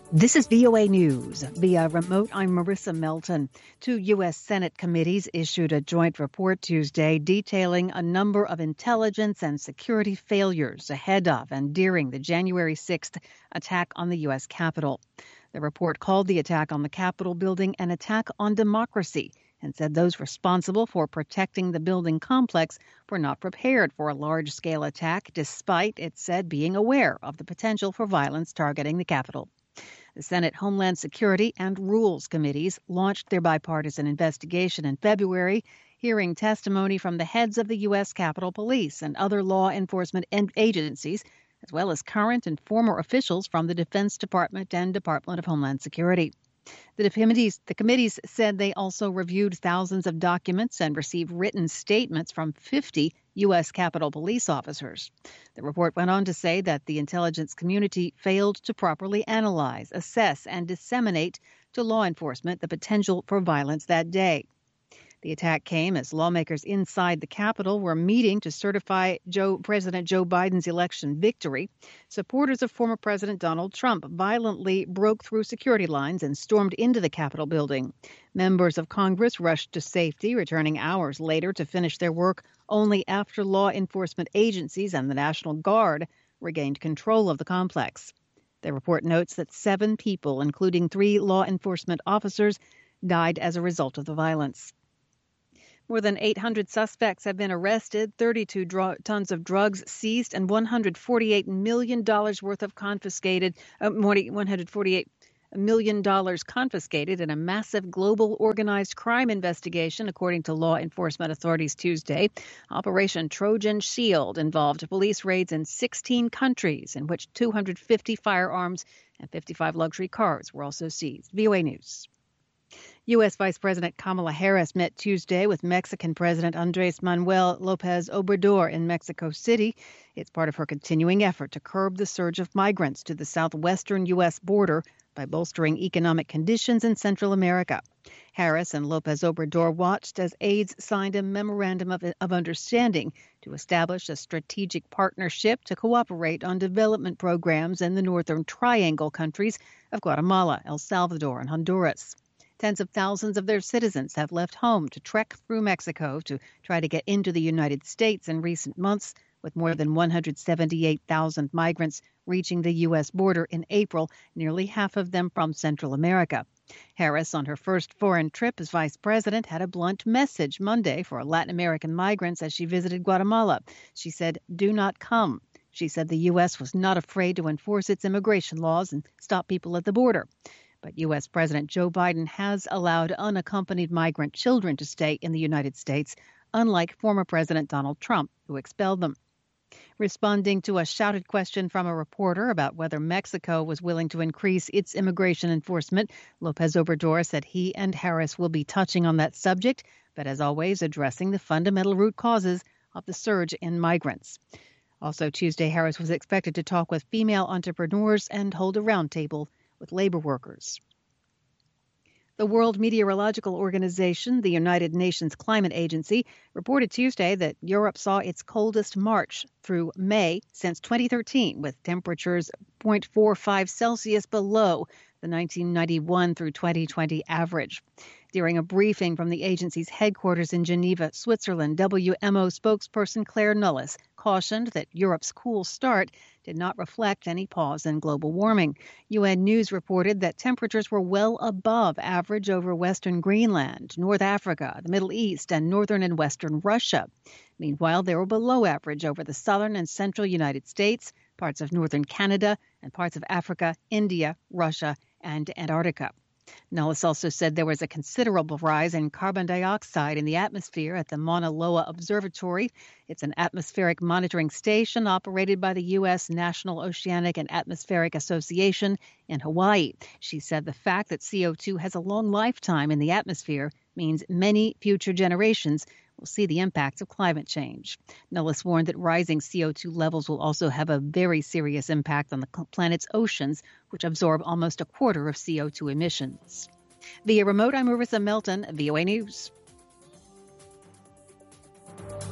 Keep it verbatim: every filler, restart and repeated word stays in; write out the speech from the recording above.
This is V O A News. Via remote, I'm Marissa Melton. Two U S. Senate committees issued a joint report Tuesday detailing a number of intelligence and security failures ahead of and during the January sixth attack on the U S. Capitol. The report called the attack on the Capitol building an attack on democracy and said those responsible for protecting the building complex were not prepared for a large-scale attack, despite, it said, being aware of the potential for violence targeting the Capitol. The Senate Homeland Security and Rules Committees launched their bipartisan investigation in February, hearing testimony from the heads of the U S. Capitol Police and other law enforcement agencies, as well as current and former officials from the Defense Department and Department of Homeland Security. The committees, the committees said they also reviewed thousands of documents and received written statements from fifty U S. Capitol Police officers. The report went on to say that the intelligence community failed to properly analyze, assess, and disseminate to law enforcement the potential for violence that day. The attack came as lawmakers inside the Capitol were meeting to certify Joe, President Joe Biden's election victory. Supporters of former President Donald Trump violently broke through security lines and stormed into the Capitol building. Members of Congress rushed to safety, returning hours later to finish their work only after law enforcement agencies and the National Guard regained control of the complex. The report notes that seven people, including three law enforcement officers, died as a result of the violence. More than eight hundred suspects have been arrested, thirty-two dr- tons of drugs seized, and one hundred forty-eight million dollars worth of confiscated, uh, one hundred forty-eight million dollars confiscated in a massive global organized crime investigation, according to law enforcement authorities Tuesday. Operation Trojan Shield involved police raids in sixteen countries, in which two hundred fifty firearms and fifty-five luxury cars were also seized. V O A News. U S. Vice President Kamala Harris met Tuesday with Mexican President Andrés Manuel López Obrador in Mexico City. It's part of her continuing effort to curb the surge of migrants to the southwestern U S border by bolstering economic conditions in Central America. Harris and López Obrador watched as aides signed a memorandum of, of understanding to establish a strategic partnership to cooperate on development programs in the Northern Triangle countries of Guatemala, El Salvador, and Honduras. Tens of thousands of their citizens have left home to trek through Mexico to try to get into the United States in recent months, with more than one hundred seventy-eight thousand migrants reaching the U S border in April, nearly half of them from Central America. Harris, on her first foreign trip as vice president, had a blunt message Monday for Latin American migrants as she visited Guatemala. She said, "Do not come." She said the U S was not afraid to enforce its immigration laws and stop people at the border. But U S. President Joe Biden has allowed unaccompanied migrant children to stay in the United States, unlike former President Donald Trump, who expelled them. Responding to a shouted question from a reporter about whether Mexico was willing to increase its immigration enforcement, López Obrador said he and Harris will be touching on that subject, but as always, addressing the fundamental root causes of the surge in migrants. Also Tuesday, Harris was expected to talk with female entrepreneurs and hold a roundtable with labor workers. The World Meteorological Organization, the United Nations Climate Agency, reported Tuesday that Europe saw its coldest March through May since twenty thirteen, with temperatures zero point four five Celsius below the nineteen ninety-one through twenty twenty average. During a briefing from the agency's headquarters in Geneva, Switzerland, W M O spokesperson Claire Nullis cautioned that Europe's cool start did not reflect any pause in global warming. U N News reported that temperatures were well above average over western Greenland, North Africa, the Middle East, and northern and western Russia. Meanwhile, they were below average over the southern and central United States, parts of northern Canada, and parts of Africa, India, Russia, and Antarctica. Nullis also said there was a considerable rise in carbon dioxide in the atmosphere at the Mauna Loa Observatory. It's an atmospheric monitoring station operated by the U S. National Oceanic and Atmospheric Association in Hawaii. She said the fact that C O two has a long lifetime in the atmosphere means many future generations will see the impacts of climate change. Nullis warned that rising C O two levels will also have a very serious impact on the planet's oceans, which absorb almost a quarter of C O two emissions. Via remote, I'm Marissa Melton, V O A News.